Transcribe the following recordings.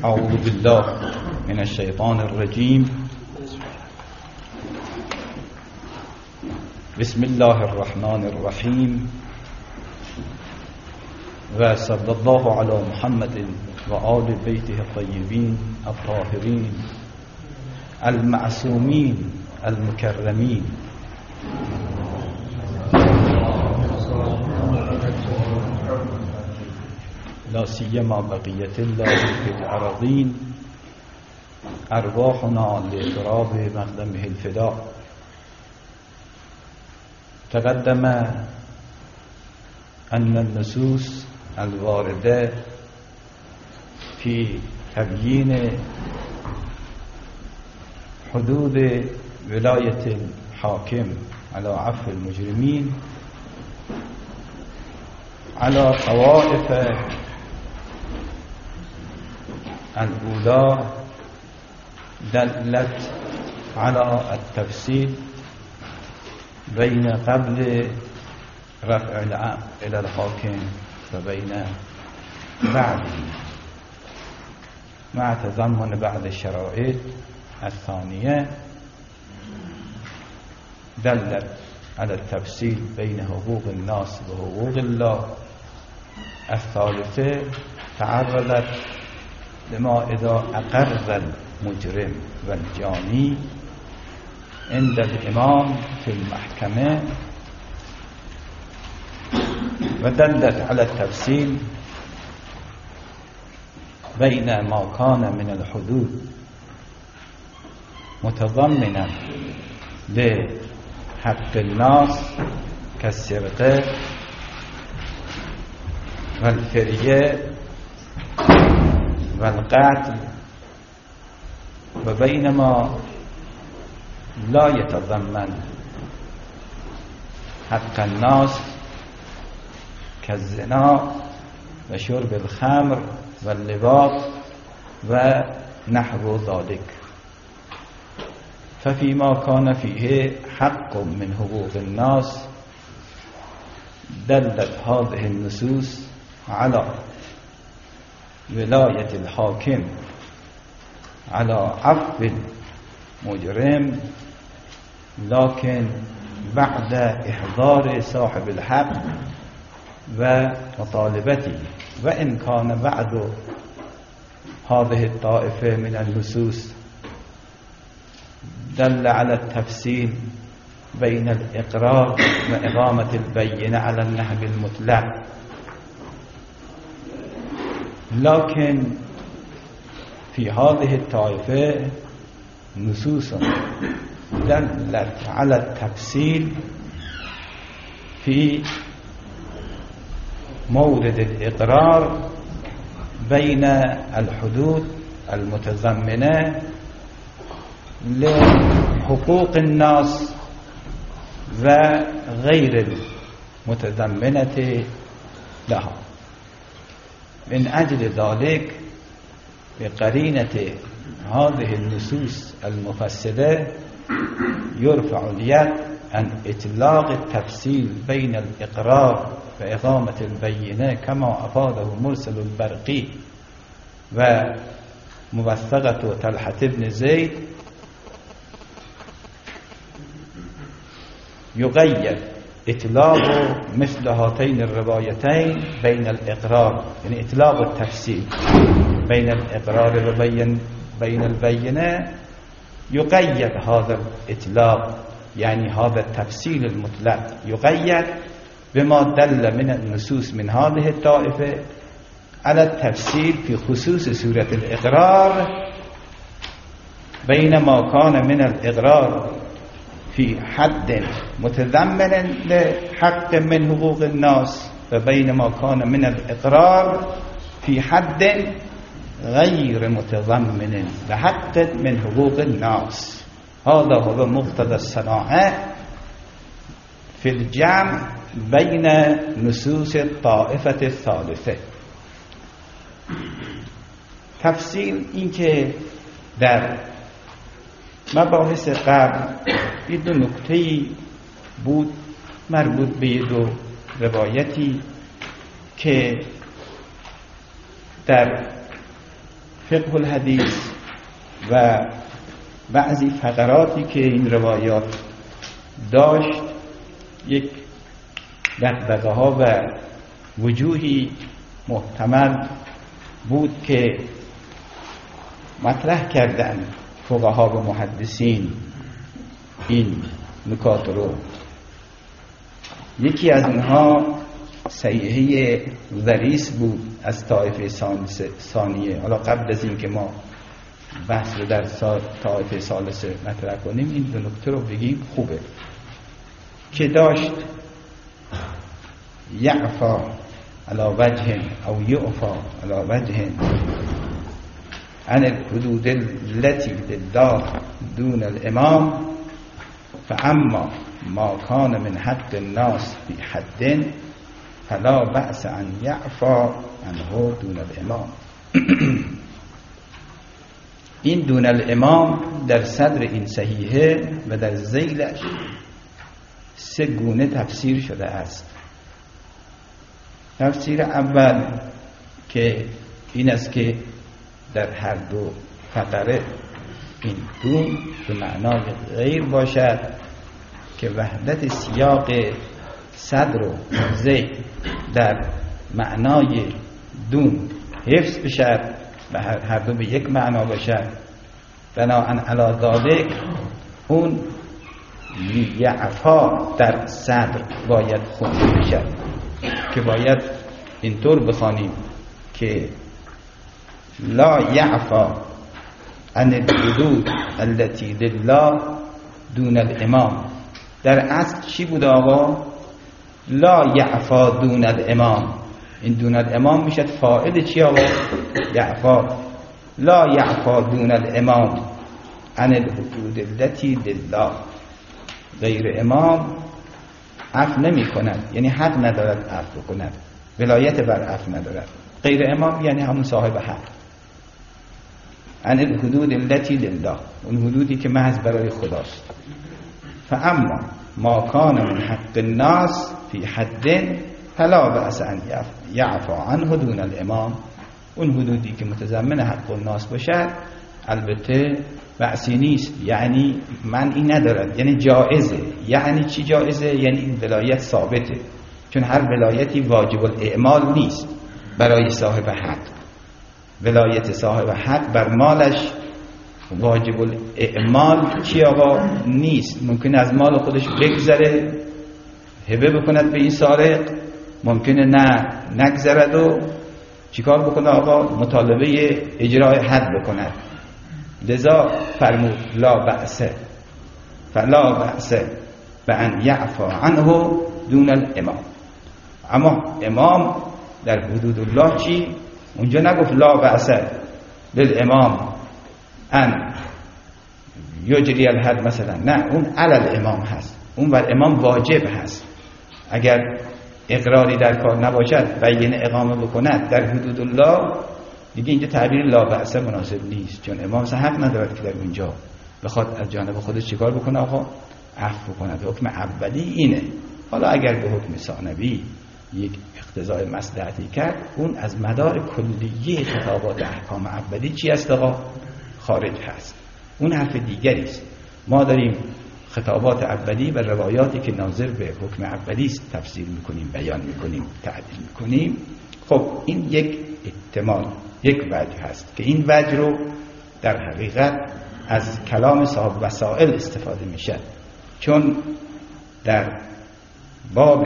أعوذ بالله من الشيطان الرجيم. بسم الله الرحمن الرحيم، وصلى الله على محمد وآل بيته الطيبين الطاهرين المعصومين المكرمين. لا سيما بقية الله في الأراضين، أرواحنا لتراب مقدمه الفداء. تقدم أن النصوص الواردة في تبيين حدود ولاية الحاكم على عفو المجرمين على طوائف الأولى دلت على التفصيل بين قبل رفع الأمر إلى الحاكم وبين بعده، مع تضمن بعض الشرائط الثانية دلت على التفصيل بين حقوق الناس وحقوق الله. الثالثة تعرضت لما إذا أقر المجرم والجاني عند الإمام في المحكمة، ودلت على التفصيل بين ما كان من الحدود متضمنا لحق الناس كالسرقة والفرية والقتل، وبينما لا يتضمن حق الناس كالزنا وشرب الخمر واللواط ونحو ذلك. ففيما كان فيه حق من حقوق الناس دلت هذه النصوص على ولاية الحاكم على عفو المجرم، لكن بعد إحضار صاحب الحق ومطالبته. وإن كان بعد هذه الطائفة من النصوص دل على التفصيل بين الإقرار وإقامة البينة على النهج المطلق، لكن في هذه الطائفة نصوص دلت على التفصيل في مورد الإقرار بين الحدود المتضمنة لحقوق الناس وغير المتضمنة لها. من أجل ذلك بقرينة هذه النصوص المفسدة يرفع اليد عن إطلاق التفصيل بين الإقرار وإقامة البينة كما أفاده مرسل البرقي وموثقة طلحة بن زيد. يقيد إطلاق مثل هاتين الروايتين بين الإقرار، يعني إطلاق التفصيل بين الإقرار وبين البينة، يقيد هذا الإطلاق يعني هذا التفصيل المطلق يقيد بما دل من النصوص من هذه الطائفة على التفصيل في خصوص سورة الإقرار بين ما كان من الإقرار في حد متضمن لحق من حقوق الناس وبين ما كان من الإقرار في حد غير متضمن لحق من حقوق الناس. هذا هو مقتضى الصناعة في الجمع بين نصوص الطائفة الثالثة. تفصیل این که در مباحث قبل یه دو نکته‌ای بود مربوط به دو روایتی که در فقه الحدیث و بعضی فقراتی که این روایات داشت یک دغدغه ها و وجوهی محتمل بود که مطرح کردن فقها و محدثین این نکات رو. یکی از اونها صحیحه ضریس بود از طایفه ثانیه. حالا قبل از این که ما بحث رو در طایفه ثالثه مطرح کنیم این دو نکته رو بگیم خوبه، که داشت یعفا علی وجه او یعفا علی وجه عن الحدود التي لله دون الامام فاما ما كان من حق الناس في حد فلا بأس ان یعفا عنه دون الامام. این دون الامام در صدر این صحیحه و در ذیلش سه گونه تفسیر شده است. تفسیر اول که این است که در هر دو فقره این دون به معنای غیر باشد که وحدت سیاق صدر و ذیل در معنای دون حفظ بشد و هر دو به یک معنا باشد. بناهن علی ذالک اون یعفا در صدر باید خونده بشد که باید اینطور بخوانیم که لا یعفا عن الحدود التي لله دون الامام. در اصل چی بود آقا؟ لا یعفا دون الامام. این دون الامام میشد فاعل چی آقا؟ یعفا. لا یعفا دون الامام عن الحدود التي لله. غیر امام عفو نمی کند، یعنی حق ندارد عفو کند، ولایت بر عفو ندارد. غیر امام یعنی همون صاحب حق. عن الحدود التي لله، اون حدودی که محض برای خداست. فاما ما کان من حق الناس فی حد فلا بأس ان یعفا عنه دون الامام. اون حدودی که متضمن حق الناس باشد البته بأسی نیست، یعنی منعی ندارد، یعنی جائزه. یعنی چی جائزه؟ یعنی این ولایت ثابته، چون هر ولایتی واجب الاعمال نیست برای صاحب حق. ولایت صاحب حق بر مالش واجب الاعمال چی آقا؟ نیست. ممکن از مال خودش بگذره هبه بکند به این سارق، ممکنه نه نگذرد و چیکار بکنه آقا؟ مطالبه اجرای حد بکند. لذا فرمود لا بأس فلا بأس بأن یعفا عنه دون الامام. اما امام در حدود الله چی؟ اونجا نگفت لا بأس للامام ان یجری الحد مثلا، نه، اون علی الامام هست، اون بر امام واجب هست. اگر اقراری در کار نباشد بینه اقامه بکند در حدود الله، دیگه اینجا تعبیر لا بأس مناسب نیست، چون امام حق ندارد که در اونجا بخواد از جانب خودش چیکار بکنه آقا؟ عفو کند. حکم اولی اینه. حالا اگر به حکم ثانوی یک اقتضای مصلحتی کرد، اون از مدار کلیه خطابات احکام اولی چی است آقا؟ خارج هست. اون حرف دیگری است. ما داریم خطابات اولی و روایاتی که ناظر به حکم اولی است تفسیر میکنیم، بیان میکنیم، تعدیل میکنیم. خب این یک احتمال، یک وجه هست که این وجه رو در حقیقت از کلام صاحب وسائل استفاده میشه، چون در باب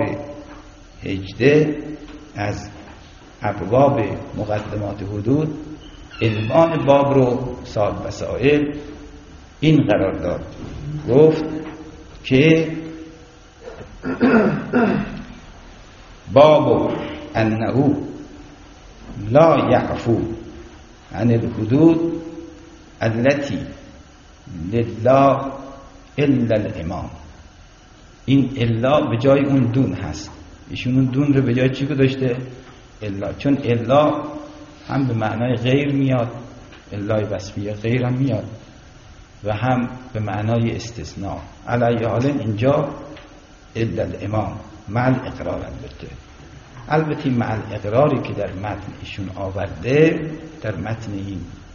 18 از ابواب مقدمات حدود عنوان باب رو صاحب وسائل این قرار داد، گفت که باب انه لا یعفو عن الحدود التي لله الا الامام. این الا به جای اون دون هست. ایشون اون دون رو به جای چی گذاشته؟ الا. چون الا هم به معنای غیر میاد، الای وصفیه غیر هم میاد، و هم به معنای استثناء. علی حال اینجا الا الامام مع الاقرار. البته مع الاقراری که در متن ایشون آورده، در متن این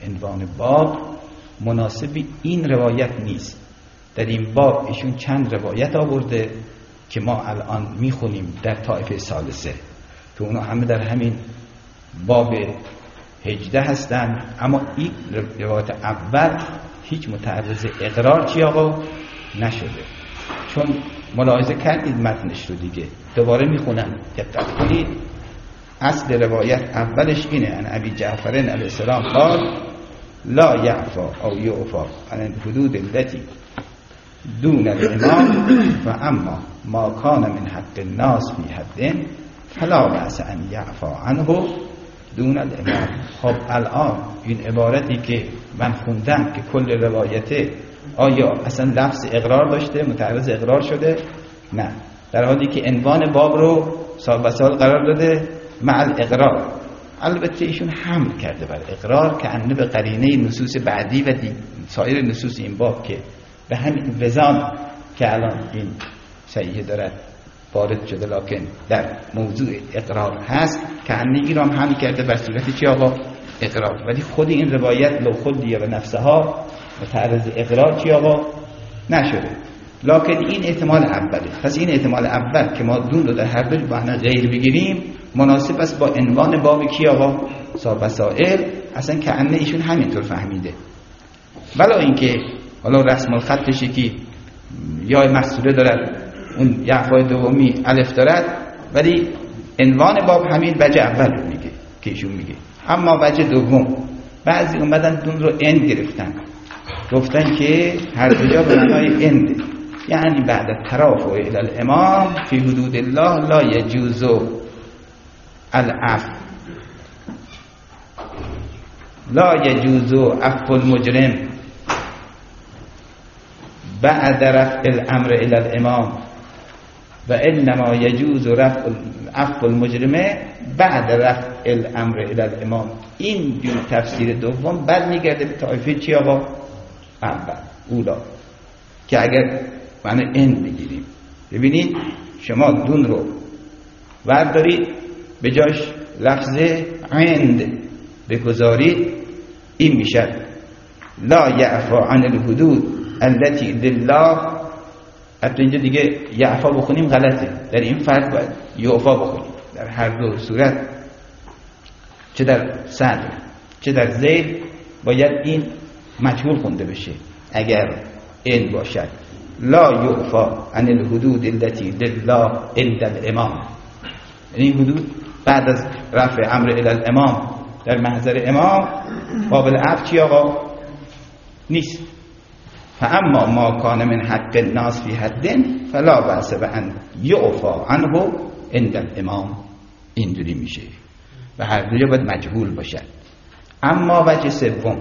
عنوان باب مناسب این روایت نیست. در این باب ایشون چند روایت آورده که ما الان میخونیم در طائفه ثالثه که اونا همه در همین باب 18 هستن، اما این روایت اول هیچ متعرض اقرار چی آقا نشده. چون ملاحظه کردید متنش رو دیگه، دوباره میخونم دقت کنید. اصل روایت اولش اینه: ان ابی جعفر علیه السلام قال لا یعفا او یعفا عن الحدود التي دون الامام و اما ما کان من حق الناس فی حد فلا بأس ان یعفا عنه دون الامام. خب الان این عبارتی که من خوندم که کل روایته، آیا اصلا لفظ اقرار داشته، متعرض اقرار شده؟ نه، در حالی که عنوان باب رو سال بسال قرار داده مع الاقرار. البته ایشون حمل کرده بر اقرار که انه به قرینه نصوص بعدی و سایر نصوص این باب که به همین وزان که الان این صحیح دارد وارد شده، لکن در موضوع اقرار هست که انه ایرام حمل کرده بر صورت چی آقا؟ اقرار. ولی خود این روایت لو خودیه و نفسها متعرض اقرار چی آقا نشده. لکن این احتمال اوله. پس این احتمال اول که ما دون رو در هر دو معنی غیر بگیریم مناسب است با عنوان باب کی آقا؟ مسائل. اصلا که انه ایشون همینطور فهمیده، بلا اینکه حالا رسم الخطش که یا محصوله دارد اون یعفای دومی الف دارد، ولی عنوان باب همین وجه اول رو میگه که ایشون میگه. اما وجه دوم بعضی اومدن دون رو اند گرفتن، گفتن که هر دو جا به معنای اند، یعنی بعد ترافع الی الامام فی حدود الله لا یجوز العفو، لا یجوز عفو المجرم بعد رفع الامر الی الامام و انما یجوز عفو المجرم بعد رفع الامر الی الامام. این جور تفسیر دوم بعد میگرده به طایفه چی آقا؟ اول اولا، که اگر معنی این بگیریم، ببینید شما دون رو بردارید به جاش لفظ عند بگذارید، این میشه لا یعفا عن الحدود التي لله. حتی اینجا دیگه یعفا بخونیم غلطه، در این فرق باید یعفا بخونیم. در هر دو صورت، چه در صدر چه در زید، باید این مجهول خونده بشه اگر این باشد. لا یعفا عن الحدود التي لله الا الامام، یعنی حدود بعد از رفع امر الی الامام در محضر امام قابل عفو چی آقا؟ نیست. فاما ما کان من حق الناس فی حد فلا بأس بأن یعفا عنه عند الامام. اینجوری میشه و هر دو جا باید مجهول باشد. اما وجه سوم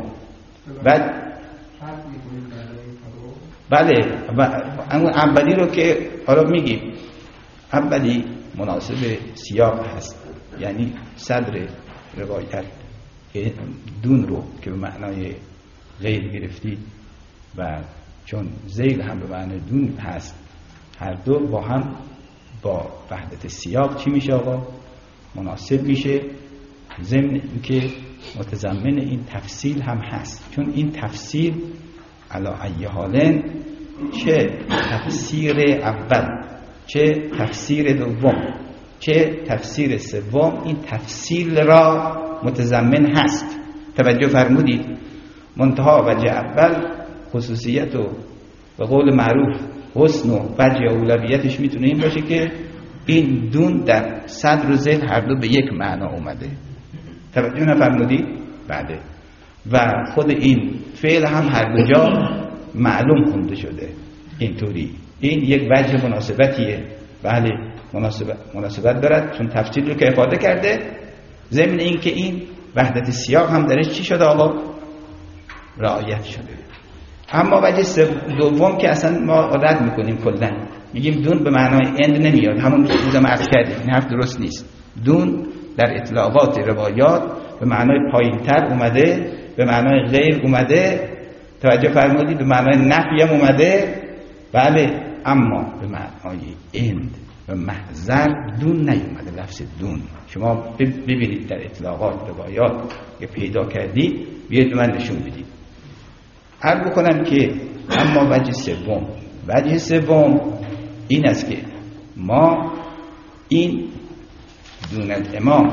بله، اولی رو که حالا میگیم، اولی مناسب سیاق هست، یعنی صدر روایت دون رو که به معنای غیر گرفتید و چون زیل هم به معنای دون هست، هر دو با هم با وحدت سیاق چی میشه آقا؟ مناسب میشه، ضمن اینکه متضمن این تفصیل هم هست. چون این تفصیل علی ای حالن، چه تفسیر اول چه تفسیر دوم چه تفسیر سوم، این تفصیل را متضمن هست. توجه فرمودید؟ منتها وجه اول خصوصیت و به قول معروف حسن و وجه اولویتش میتونه این باشه که این دون در صدر و ذیل هر دو به یک معنا اومده. توجه نفرمودید؟ بله. و خود این فعل هم هر دو جا معلوم خونده شده اینطوری. این یک وجه مناسبتیه. بله، مناسبت دارد چون تفصیل رو که افاده کرده، ضمن این که این وحدت سیاق هم درش چی شده آقا؟ رعایت شده. اما وجه دوم که اصلا ما رد میکنیم کلا، میگیم دون به معنای اند نمیاد. همون روزم عرض کردیم این حرف درست نیست. دون در اطلاقات روایات به معنای پایینتر اومده، به معنای غیر اومده، توجه فرمودید؟ به معنای نفی هم اومده. بله، اما به معنای اند و محضر دون نیومده. لفظ دون شما ببینید در اطلاقات روایات که پیدا کردید بیاید من نشون بدید. عرض بکنم که اما وجه سوم این است که ما این دون الامام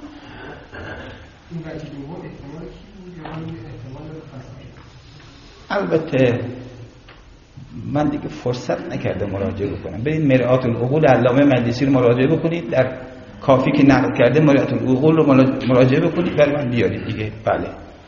البته من دیگه فرصت نکردم مراجعه بکنم. برید مرآت العقول علامه مجلسی رو مراجعه بکنید، در کافی که نقل کرده مرآت العقول رو مراجعه بکنید برای من بیارید دیگه. بله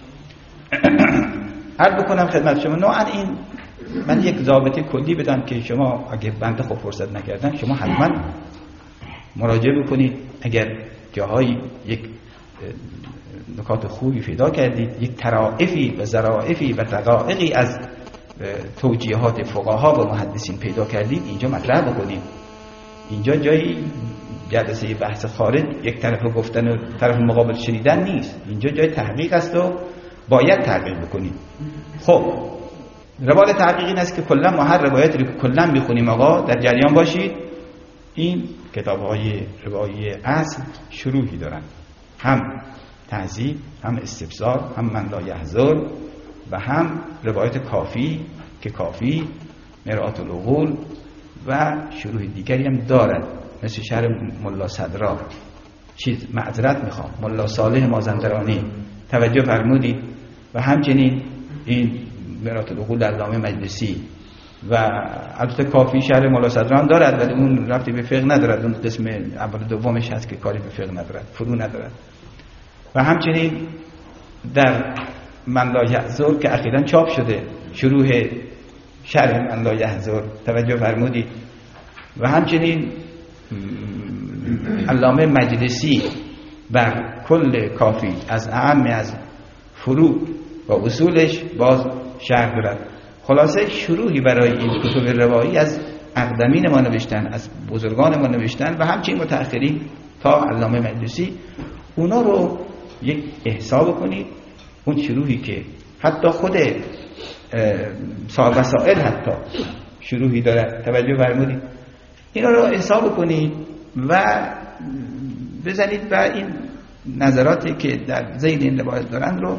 عرض بکنم خدمت شما نوعا این من یک ضابطه کلی بدم که شما اگه بنده خب فرصت نکردن شما حتما مراجعه بکنید. اگر جاهایی یک نکات خوبی پیدا کردید، یک طرائفی و ظرائفی و دقایقی از توجیهات فقها و محدثین پیدا کردید، اینجا مطرح بکنید. اینجا جایی جلسه بحث خارج یک طرف گفتن و طرف مقابل شنیدن نیست. اینجا جای تحقیق است و باید تحقیق بکنید. خب روال تحقیق این است که کلا ما هر روایتی رو کلا میخونیم آقا در جریان باشید. این کتاب‌های روایی اصل شروحی دارن، هم تعذیب، هم استفسار، هم من لا یحضر و هم روایت کافی که کافی، مرآت العقول و شروح دیگری هم دارد مثل شرح ملا صدرا. چیز معذرت میخوام ملا صالح مازندرانی توجه فرمودید و همچنین این مرآت العقول علامه مجلسی و البته کافی شرح ملا صدران دارد ولی اون ربطی به فقه ندارد، اون قسم اول دومش هست که کاری به فقه ندارد، فرو ندارد. و همچنین در من لا یحضر که اخیراً چاپ شده شروح شرح من لا یحضر توجه فرمودید و همچنین علامه مجلسی بر کل کافی از اعم از فروع و اصولش باز شرح دارد. خلاصه شروحی برای این کتب روایی از اقدمین ما نوشتن، از بزرگان ما نوشتن و همچنین متأخرین تا علامه مجلسی. اونا رو یک احساب کنید. اون شروحی که حتی خود صاحب وسائل حتی شروحی داره توجه فرمودید، اینا رو حساب کنید و بزنید و این نظراتی که در ذیل این روایت دارن رو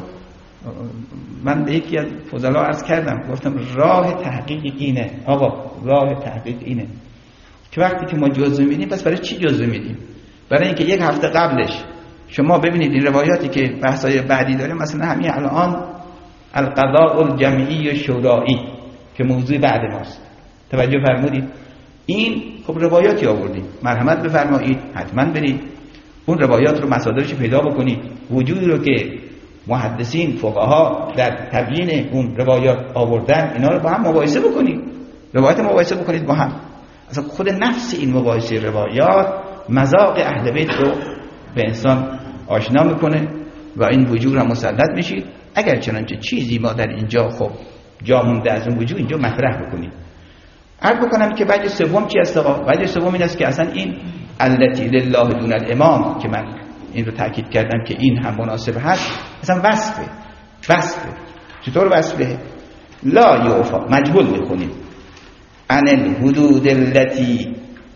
من به یکی از فضلا عرض کردم، گفتم راه تحقیق اینه آقا، راه تحقیق اینه که وقتی که ما جزوه میدیم پس برای چی جزوه میدیم؟ برای اینکه یک هفته قبلش شما ببینید این روایاتی که بحثای بعدی داره، مثلا همین الان القضاء الجمعی و شورایی که موضوع بعد ماست توجه فرمودید، این خب روایاتی آوردیم، مرحمت بفرمایید حتما برید اون روایات رو مصادرش پیدا بکنید، وجودی رو که محدثین فقها در تبیین اون روایات آوردن اینا رو با هم مقایسه بکنید، روایات مقایسه بکنید با هم. اصلا خود نفس این مقایسه روایات مذاق اهل بیت رو به انسان آشنا میکنه و این وجود هم مسلط میشید. اگر چنانچه چیزی ما در اینجا خب جا مونده از اون وجود اینجا مطرح بکنید. عرض بکنم که وجه سوم چی است آقا؟ وجه سوم این است که اصلا این التی لله دون الامام که من این رو تاکید کردم که این هم مناسب هست، اصلا وصفه. چطور وصفه؟ لا یعفا، مجهول میکنید عن الحدود التي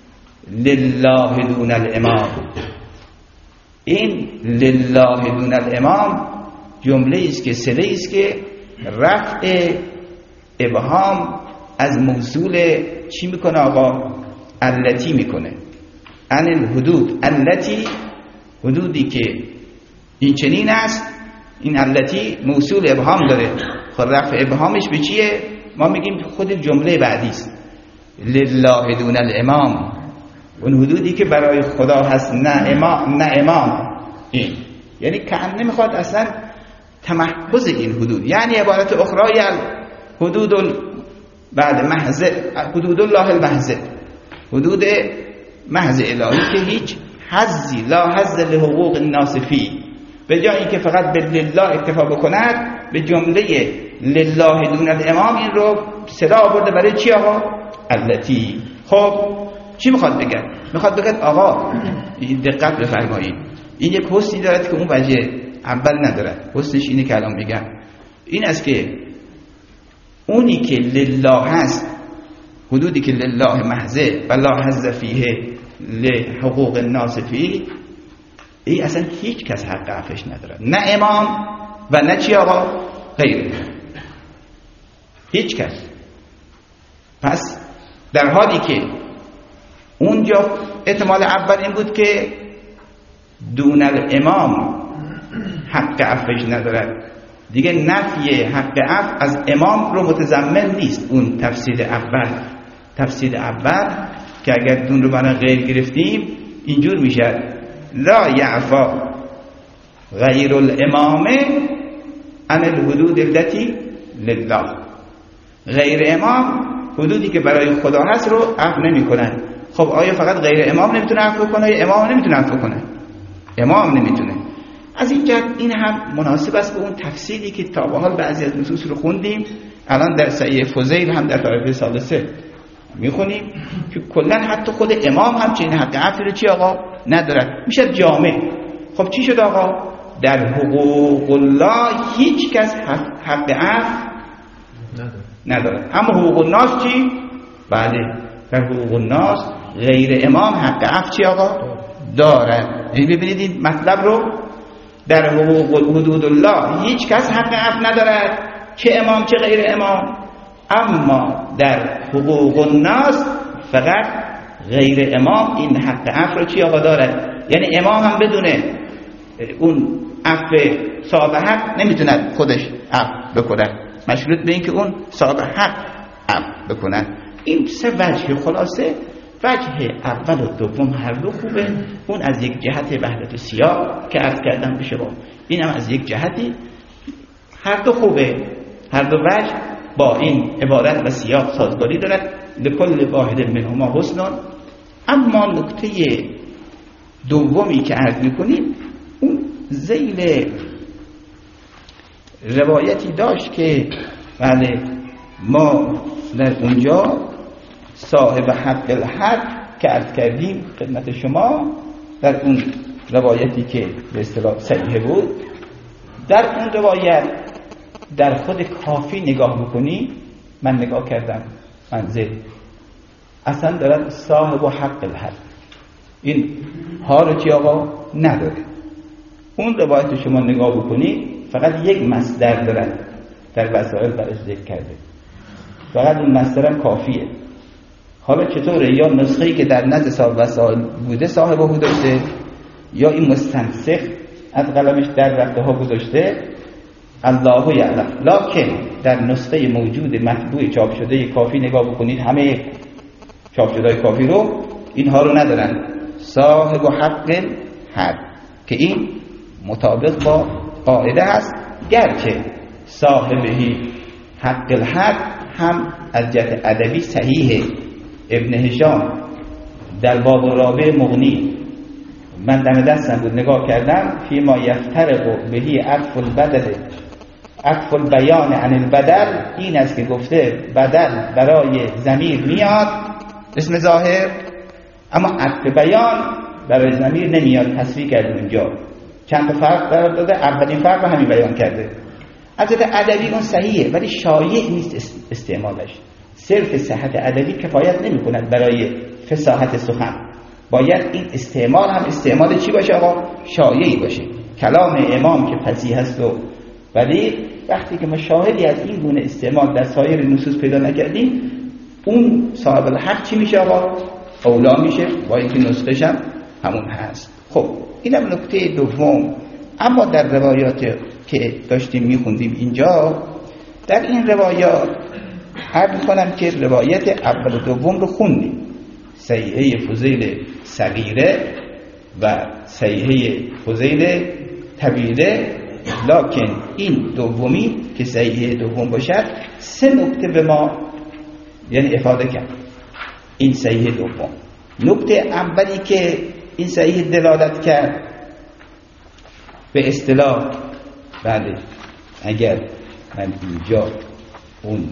لله دون الامام. این لله دون الامام جمله است که صله است که رفع ابهام از موصول چی میکنه آقا؟ التی میکنه. عن الحدود التی، حدودی که این چنین است، این التی موصول ابهام داره. خب رفع ابهامش به چیه؟ ما میگیم خود جمله بعدی است لله دون الامام، اون حدودی که برای خدا هست نه امام. این یعنی کأنه میخواد اصلا تمحض این حدود، یعنی عبارت اخرای حدود بعد محض حدود الله المحض، حدود محض الهی که هیچ حظی لا حظ لحقوق الناس فی، به جایی که فقط به لله اکتفا بکند به جمله لله دون الامام این رو صدا آورده. برای چی آقا؟ التی. خب چی میخواد بگه؟ میخواد بگه آقا دقت بفرمایید این یک حسنی دارد که اون وجه اول ندارد. حسنش اینه که الان بگم این است که اونی که لله هست، حدودی که لله محضه و لا حظ فیه لحقوق الناس فيه، این اصلا هیچ کس حق عفوش نداره، نه امام و نه چی آقا غیره، هیچ کس. پس در حالی که اونجا احتمال اول این بود که دون الامام حق عفوش نداره، دیگه نفی حق عفو از امام رو متضمن نیست. اون تفسیر اول که اگر دون رو برای غیر گرفتیم اینجور میشه لا یعفا غیر الامام عن الحدود التي لله. غیر امام حدودی که برای خدا هست رو عفو نمی‌کنن. خب آیا فقط غیر امام نمیتونه عفو کنه یا امام نمیتونه عفو کنه؟ امام نمیتونه. از این جهت این هم مناسب است به اون تفصیلی که تا به حال بعضی از نصوص رو خوندیم، الان در صحیح فضیل هم در طایفه ثالثه میخونیم که کلا حتی خود امام هم چنین حق عفو رو چی آقا ندارد، میشه جامع. خب چی شد آقا؟ در حقوق الله هیچ کس حق عفو نداره. اما حقوق الناس چی؟ بله، در حقوق الناس غیر امام حق عفو چی آقا داره. یعنی ببینید این مطلب رو، در حقوق حدود الله هیچ کس حق عفو نداره، چه امام چه غیر امام. اما در حقوق الناس فقط غیر امام این حق عفو رو چی آقا داره. یعنی امام هم بدونه اون عفو صاحب حق نمیتونه خودش عفو بکنه، مشروط به این که اون صاحب حق عفو بکنه. این سه وجه خلاصه. وجه اول و دوم هر دو خوبه. اون از یک جهت وحدت سیاق که عرض کردم بشه با این هم از یک جهتی هر دو خوبه. هر دو وجه با این عبارت و سیاق سازگاری دارد. لکل واحد منهما حسن. اما نکته دومی که عرض میکنیم اون ذیل روایتی داشت که بله ما در اونجا صاحب حق الحق که عرض کردیم خدمت شما، در اون روایتی که به اصطلاح صحیح بود، در اون روایت در خود کافی نگاه بکنی، من نگاه کردم منزل اصلا دارد صاحب حق الحق این ها رو چی آقا نداره. اون روایت شما نگاه بکنی فقط یک مصدر دارد در وسائل برش ذکر کرده، فقط اون مصدرم کافیه. حالا چطوره؟ یا نسخه‌ای که در نزد صاحب وسائل بوده صاحب او داشته، یا این مستنسخ از قلمش در رفته ها گذاشته، الله یعلم. لکن در نسخه موجود مطبوع چاپ شده کافی نگاه بکنید، همه چاپ شده کافی رو اینها رو ندارن صاحب حق حق، که این مطابق با قاعده هست. گرچه صاحبه حق الحق هم از جهت ادبی صحیحه. ابن هشام در باب رابع مغنی، من دم دستم بود نگاه کردم، فی ما یفترق بهی عطف البدل عطف البیان عن البدل، این است که گفته بدل برای ضمیر میاد اسم ظاهر، اما عطف بیان برای ضمیر نمیاد. تصریح کرده اونجا چند تا فرق قرار داده، اولین فرق همین بیان کرده. از جهت ادبی اون صحیحه ولی شایع نیست استعمالش. صرف صحت ادبی کفایت نمی کند برای فصاحت سخن، باید این استعمال هم استعمال چی باشه آقا؟ شایعی باشه. کلام امام که فصیح است و ولی وقتی که ما شاهدی از این گونه استعمال در سایر نصوص پیدا نکردیم، اون صاحب الحق چی میشه آقا؟ اولا میشه، با اینکه نسخش هم همون هست. خب اینم نکته دوم. اما در روایات که داشتیم میخوندیم اینجا، در این روایات عرض کنم که روایت اول و دوم رو خوندیم، صحیحه فضیل صغیره و صحیحه فضیل طویله، لکن این دومی که صحیحه دوم باشد سه نکته به ما یعنی افاده کرد. این صحیحه دوم، نکته اولی که این صحیح دلالت کرد به اصطلاح، بله اگر من اینجا اون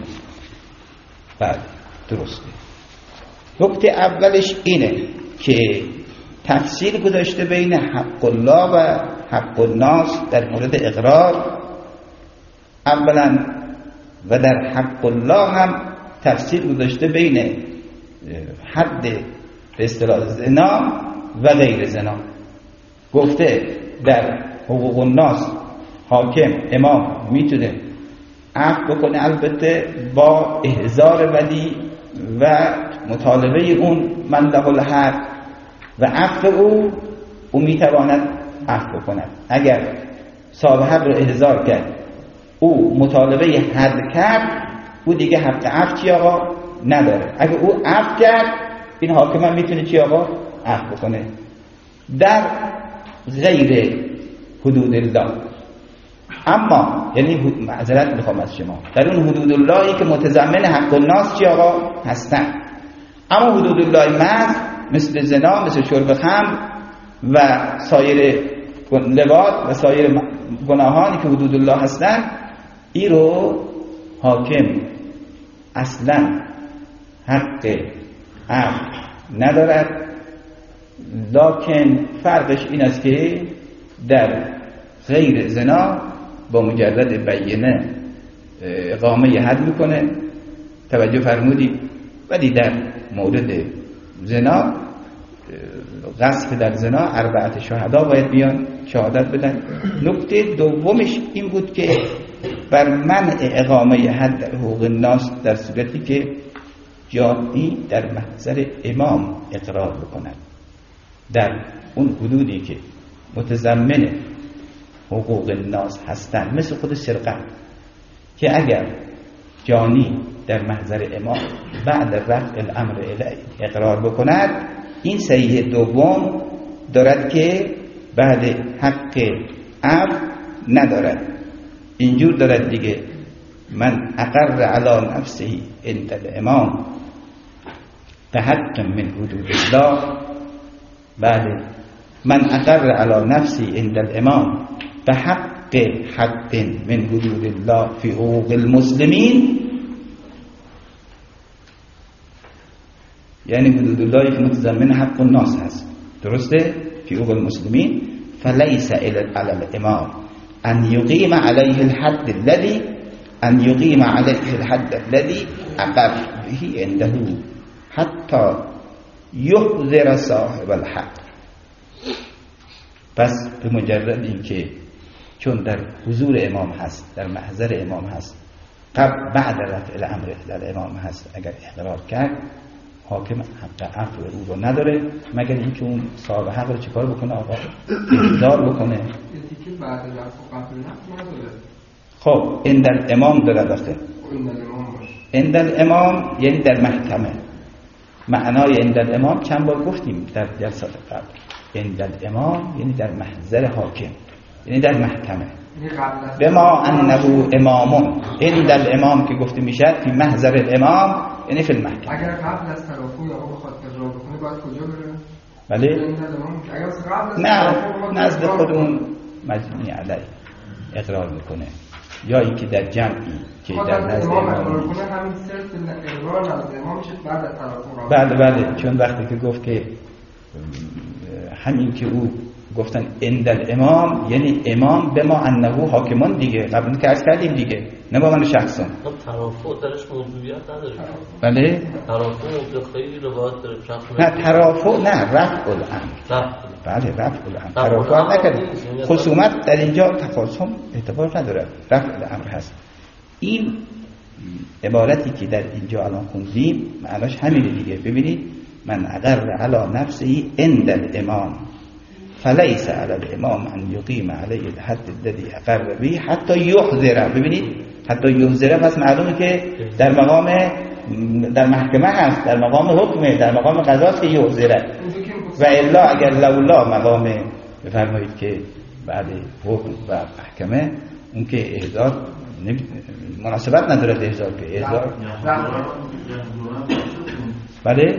بله درسته، نکته اولش اینه که تفصیل گذاشته بین حق الله و حق الناس در مورد اقرار اولا، و در حق الله هم تفصیل گذاشته بین حد به اصطلاح زنا و غیر زنا. گفته در حقوق الناس حاکم امام میتونه عفو بکنه، البته با احضار ولی و مطالبه اون من له الحق و عفو او میتواند عفو کند. اگر صاحب حق رو احضار کرد، او مطالبه حد کرد، او دیگه حق عفو چی آقا نداره. اگر او عفو کرد، این حاکم هم میتونه چی آقا عفو کنه. در غیر حدود الله، اما یعنی معذرت میخوام از شما، در اون حدود اللهی که متضمن حق الناس چی آقا هستن، اما حدود الله محض مثل زنا، مثل شرب خمر و سایر لواط و سایر گناهانی که حدود الله هستن، این رو حاکم اصلا حق عفو ندارد. لکن فرقش این است که در غیر زنا با مجرد بینه اقامه حد میکنه، توجه فرمودی، ولی در مورد زنا، قذف در زنا 4 شهدا باید بیان شهادت بدن. نکته دومش این بود که بر منع اقامه حد در حقوق الناس در صورتی که جانی در محضر امام اقرار بکنند، در اون حدودی که متضمن حقوق الناس هستند، مثل خود سرقت که اگر جانی در محضر امام بعد رفع الامر الیه اقرار بکند، این صحیح دوم دارد که بعد حق عفو ندارد. اینجور دارد دیگه، من اقر علی نفسه عند الامام بحق من حدود الله، بعد من اقر علی نفسی عند الامام بحق حق من حدود الله فی حقوق المسلمین، یعنی حدود اللهی که متضمن حق الناس هست، درسته؟ فی حقوق المسلمین، فلیس علی الامام ان یقیم علیه الحد الذی اقر به عنده حتی یحضر صاحب الحق. پس به مجرد این که چون در حضور امام هست، در محضر امام هست، بعد رفع الامر در امام هست، اگر اقرار کرد، حاکم حق عفو او رو نداره مگر اینکه اون صاحب حق رو چیکار بکنه آقا؟ احضار بکنه. دیگه بعد رفع قبل نداره. خب عند الامام داره داخل. عند الامام یعنی در محکمه. معنای عند الامام چند بار گفتیم در جلسات قبل. عند الامام یعنی در محضر حاکم، یعنی در محکمه. بما انه امامون، عند الامام که گفته میشه فی محضر الامام یعنی فی المحکمه. اگر قبل از طرفو یا بخواد اقرار بکنه باید کجا بره؟ بله؟ نه نزد خودمون مجنی علیه اقرار میکنه، یا اینکه در جمعی که در نزد امام اقرار کنه، همین صرف اقرار نزد امام میشه بعد از طرفو. بله چون وقتی که گفت که همین که او گفتن عند الامام یعنی امام به ما انه حاکمان دیگه، قبل که عرض کردیم دیگه، نه با من شخصا. ترافع درش موضوعیت نداره. بله؟ ترافع خیلی روایت داره شخص. نه ترافع نه، رفع الامر. بله رفع الامر. ترافع نکردیم. خصومت در اینجا تخاصم اعتبار نداره، رفع الامر هست. این عبارتی که در اینجا الان خوندیم معناش همینه دیگه. ببینید من اقر علی نفسی عند الامام فلیس علی الامام ان یقیم علیه الحد الذی اقر به حتی یحضر. ببینید حتی یحضر پس معلومه که در محکمه هست، در مقام حکمه، در مقام قضاست که یحضر. و الا اگر لولا مقام بفرمایید که بعد حکم و محکمه، اون که احضار مناسبت نداره، احضار که احضار بله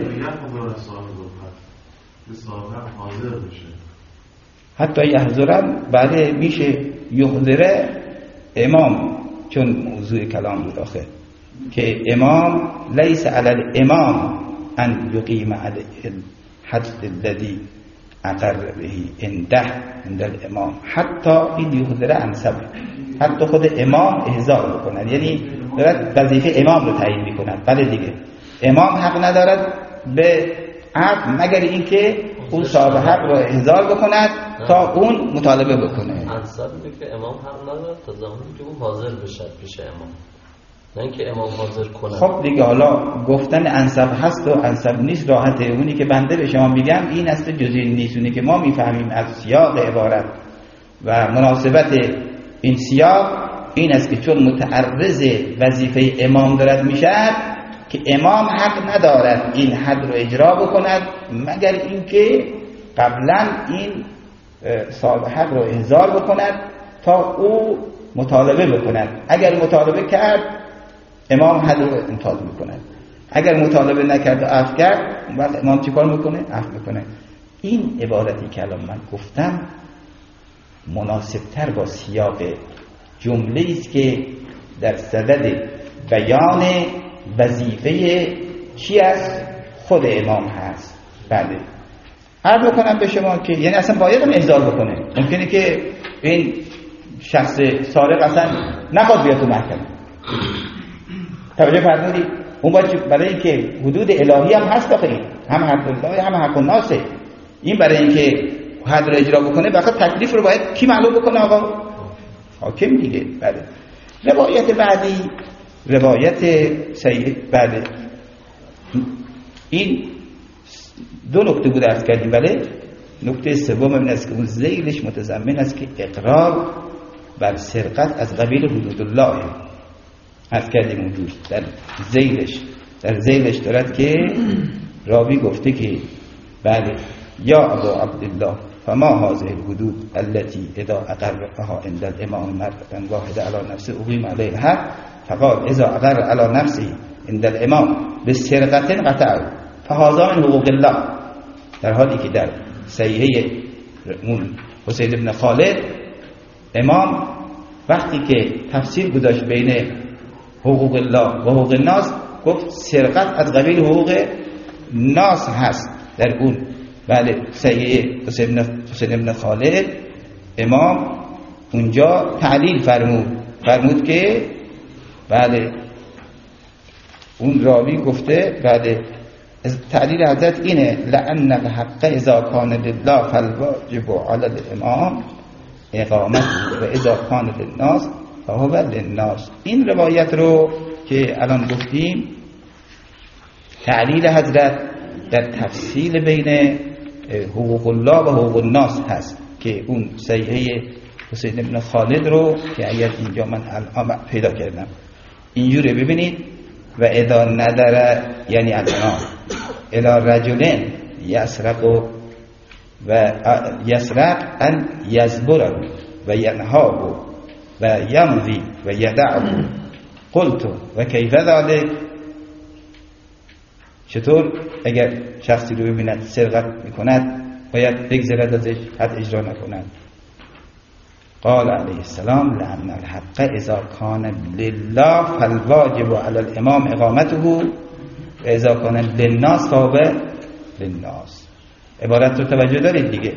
حتی یحضرم بعد میشه یحضره امام، چون موضوع کلام بود آخر که امام لیس علی الامام ان یقیم علی الحد الذی اقر به عند الامام، حتی این یحضره انصب، حتی خود امام احضار بکنن، یعنی دارد وظیفه امام رو تعیین میکنن. بله دیگه امام حق ندارد به عفو مگر اینکه اون صاحب حق رو احضار بکند تا اون مطالبه بکنه. انصب میگه که امام حق نداره تا زمانی که اون حاضر بشه پیش امام، نه اینکه امام حاضر کنه. خب دیگه حالا گفتن انصب هست و انصب نیست راحته. اونی که بنده به شما میگم این است جزئی نیست. اونی که ما میفهمیم از سیاق عبارت و مناسبت این سیاق این است که چون متعرض وظیفه امام دارد میشد که امام حق ندارد این حد رو اجرا بکند مگر اینکه قبلا این صاحب حق رو احضار بکند تا او مطالبه بکند. اگر مطالبه کرد امام حد رو امتاز میکند، اگر مطالبه نکرد و عفو کرد اون وقت امام چی کار میکنه؟ عفو میکنه. این عبارتی که الان من گفتم مناسبتر با سیاق جمله است که در صدد بیان وظیفه چی است؟ خود امام هست. بله عرض بکنم به شما که یعنی اصلا باید هم احضار بکنه. ممکنه که این شخص سارق اصلا نخواد بیاد تو محکمه. توجه فرمودید؟ اون باید برای اینکه حدود الهی هم هست آخه این هم حق الله هم حق الناس. این برای اینکه حد رو اجرا بکنه بخاطر تکلیف رو باید کی معلوم بکنه؟ آقا حاکم دیگه. بله روایت بعدی روایت صحیح. بله این دو نکته بود عرض کردیم. بله نکته سوم این است که اون ذیلش متضمن است که اقرار بر سرقت از قبیل حدود الله عرض کردیم. اونجور در ذیلش دارد که راوی گفته که بله یا ابا عبدالله فما هذه الحدود التي اذا اقرها عند الامام مرة واحدة على نفسه اقيم عليه الحد فقال اذا اقر على نفسه عند الامام بسرقة قطعه فهذا من حقوق الله. در حالی که در صحیحه حسین بن خالد امام وقتی که تفصیل گذاشت بین حقوق الله و حقوق الناس گفت سرقت از قبیل حقوق ناس هست. در اون بله صحیح حسین بن خالد امام اونجا تعلیل فرمود که بله اون راوی گفته بله تعلیل حضرت اینه لأن الحق اذا کان لله فالواجب علی الامام اقامته و اذا کان للناس فهو للناس. این روایت رو که الان گفتیم تعلیل حضرت در تفصیل بین حقوق الله و حقوق الناس هست که اون صحیحه حسین بن خالد رو که اگر اینجا من الان پیدا کردم اینجوری ببینید و اذا ندر یعنی الان الى رجل یسرق و یسرق ان یزبره و ینهاه و یمضی و یدعه قلت و کیف ذلك. چطور اگر شخصی رو ببیند سرقت میکند باید بگذرد ازش حد اجرا نکند؟ قال علیه السلام لأن الحق اذا کان لله فالواجب علی الامام اقامته و اذا کان للناس فهو للناس. عبارت رو توجه دارید دیگه.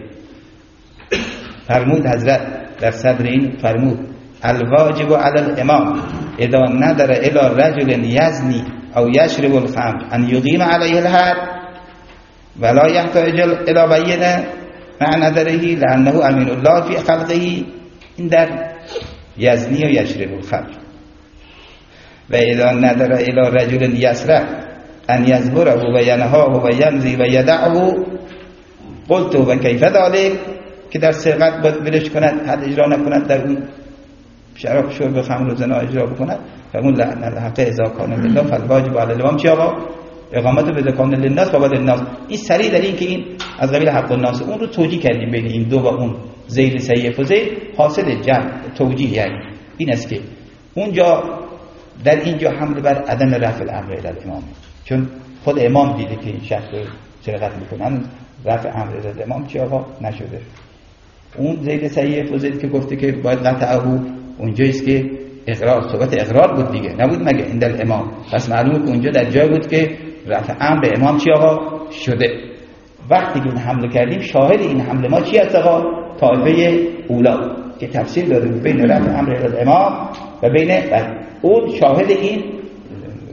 فرمود حضرت در صدر این فرمود الواجب علی الامام اذا ندر الى رجل یزنی او یشرب الخمر ان یقیم علیه الحد ولا یحتاج الى بینه مع نظره لانه امین الله فی خلقه. این در یزنی و یشرب الخمر. و اذا ندر الى رجل یسرق ان یزبره و ینهاه و ینزی و یدعه قلت و کیف ذلك. که در سرقت باید بلش کند حد اجرا نکند، در اون شرب خمر و زنا اجرا بکند. فمون لعن الحق اذا کان لله فالواجب علی الامام چی آقا؟ اقامت به کان للناس و بعد الناس. این سریع در این که این از قبیل حق الناس اون رو توجیه کردیم بین این دو و اون ذیل سیف و ذیل حاصل جمع توجیه. یعنی این است که اونجا در اینجا حمل بر عدم رفع الامر الی الامام، چون خود امام دیده که این شخص سرقت میکنن، رفع امر الی الامام چی آقا نشده. اون ذیل سیف و ذیل که گفته که باید قطعه اونجاییست که اقرار، صحبت اقرار بود دیگه، نبود مگه این در امام. پس معلومه که اونجا در جای بود که رفع امر امام چی آقا شده. وقتی که این حمله کردیم شاهد این حمله ما چی است آقا؟ طایفه اولا که تفصیل داده بین رفع امر امام و بین اون شاهد این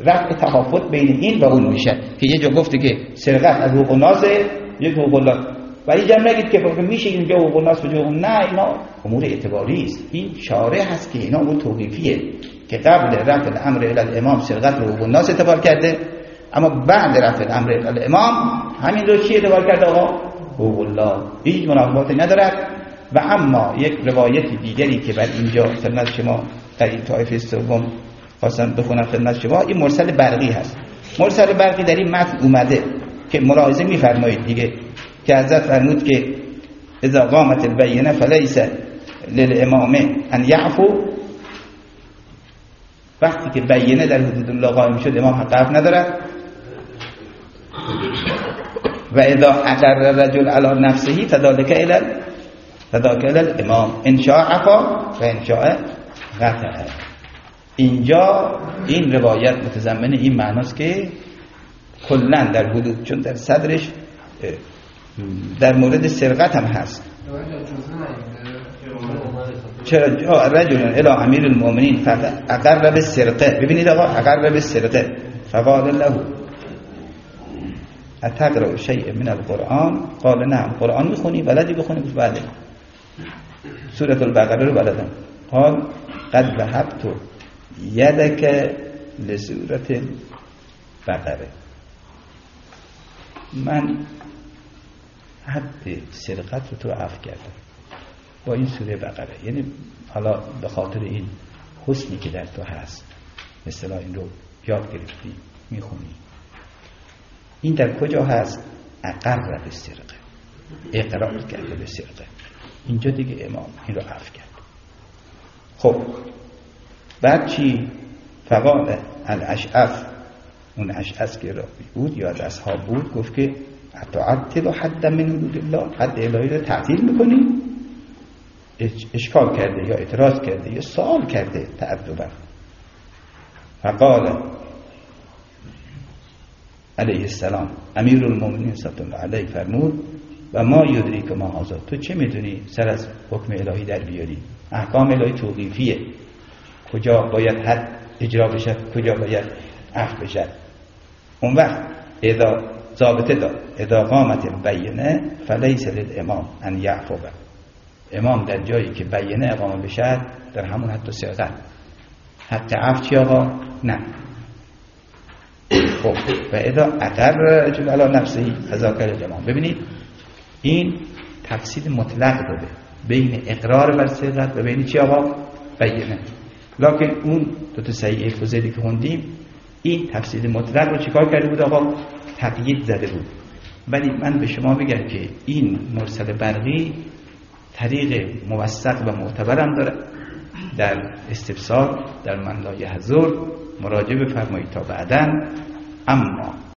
رفع تفاوت بین این و اون میشه که یه جا گفته که سرقت از حقوق الناس، یک حقوق الله، ولی جمع نگید که میشه اینجا حقوق الناس و نه، اینا امور اعتباری است. این شارع هست که اینا امور توقیفیه که قبل رفع الامر الی الامام سرقت رو حقوق الناس اعتبار کرده، اما بعد رفع الامر الی الامام همین رو چی اعتبار کرده؟ آقا حقوق الله، هیچ مناقضاتی ندارد. و اما یک روایت دیگری که بر اینجا خدمت شما در این طایفه سوم خواستم بخونم خدمت شما، این مرسل برقی هست. مرسل برقی در این متن اومده که ملاحظه می‌فرمایید دیگه که حضرت فرمود که اذا قامت البینه فلیس للامام ان یعفو، وقتی که بینه در حدود الله قائم شد امام حق عفو ندارد. و اذا اقر الرجل علی نفسه فذلک الی الامام ان شاء عفا و ان شاء قطع. اینجا این روایت متضمن این معناست که کلا در حدود، چون در صدرش در مورد سرقت هم هست. چرا رجل الی امیر المؤمنین فاقر بالسرقه، ببینید آقا اقر بالسرقه فقال له اتقرأ شیء من القرآن قال نعم، قرآن میخونی؟ بلدی بخونی؟ بله. سورة البقره رو بلدم. قال قد وهبت یدک لسورة البقره، من حد سرقت رو تو عفو کردم با این سوره بقره. یعنی حالا به خاطر این حسنی که در تو هست، مثلا این رو یاد گرفتی میخونی. این در کجا هست؟ اقر به سرقه، اقرار کرده به سرقه. اینجا دیگه امام این رو عفو کرد. خب بعد چی؟ فقال الاشعث، اون اشعث که رابی بود یا از اصحاب بود، گفت که اتعطل حد من حدود الله، حد الهی رو تعطیل میکنی؟ اشکال کرده یا اعتراض کرده یا سوال کرده تعدبا. فقال علیه السلام امیر المؤمنین صلی الله علیه فرمود و ما یدریک ما هذا، تو چه میدونی سر از حکم الهی در بیاری؟ احکام الهی توقیفیه، کجا باید حد اجرا بشه، کجا باید عفو بشه. اون وقت اذا ضابطه داد اذا قامت البینه فلیس للامام ان یعفو، امام در جایی که بینه اقامه بشه در همون حتی سرقت حق عفو چی آقا؟ نه. خب و اذا اقر رجل علی نفسه فذاک الامام. ببینید این تفصیل مطلق داده بین اقرار بر سرقت و بین چی آقا؟ بینه. لکن اون دو تا صحیح فضیلی که خوندیم این تفصیل مطلق رو چیکار کرده بود آقا؟ تقیید زده بود. ولی من به شما بگم که این مرسل برقی طریق موثق و معتبرم داره. در استفسار در من لا یحضر مراجعه بفرمایید تا بعداً. اما